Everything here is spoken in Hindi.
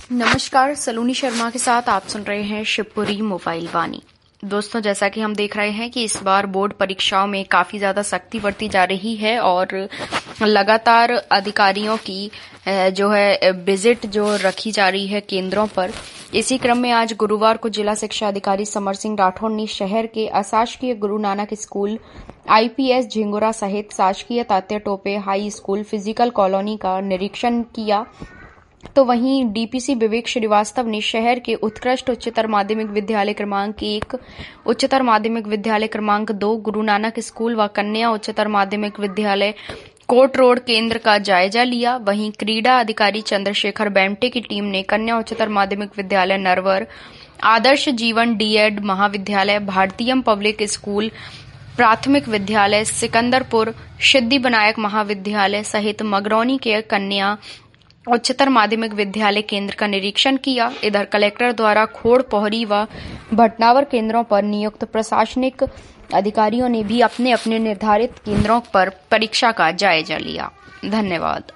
नमस्कार, सलोनी शर्मा के साथ आप सुन रहे हैं शिवपुरी मोबाइल वाणी। दोस्तों, जैसा कि हम देख रहे हैं कि इस बार बोर्ड परीक्षाओं में काफी ज्यादा सख्ती बरती जा रही है और लगातार अधिकारियों की जो है विजिट जो रखी जा रही है केंद्रों पर। इसी क्रम में आज गुरुवार को जिला शिक्षा अधिकारी समर सिंह राठौड़ ने शहर के अशासकीय गुरु नानक स्कूल, IPS झिंगुरा सहित शासकीय Tatya Tope high school physical colony का निरीक्षण किया। तो वहीं DPC विवेक श्रीवास्तव ने शहर के उत्कृष्ट उच्चतर माध्यमिक विद्यालय क्रमांक 1, उच्चतर माध्यमिक विद्यालय क्रमांक 2, गुरु नानक स्कूल व कन्या उच्चतर माध्यमिक विद्यालय कोट रोड केंद्र का जायजा लिया। वहीं क्रीड़ा अधिकारी चंद्रशेखर बेमटे की टीम ने कन्या उच्चतर माध्यमिक विद्यालय नरवर, आदर्श जीवन D.Ed महाविद्यालय, भारतीयम पब्लिक स्कूल, प्राथमिक विद्यालय सिकंदरपुर, सिद्धि विनायक महाविद्यालय सहित मगरौनी के कन्या उच्चतर माध्यमिक विद्यालय केंद्र का निरीक्षण किया। इधर कलेक्टर द्वारा खोड़, पोहरी व भटनावर केंद्रों पर नियुक्त प्रशासनिक अधिकारियों ने भी अपने अपने निर्धारित केंद्रों पर परीक्षा का जायजा लिया। धन्यवाद।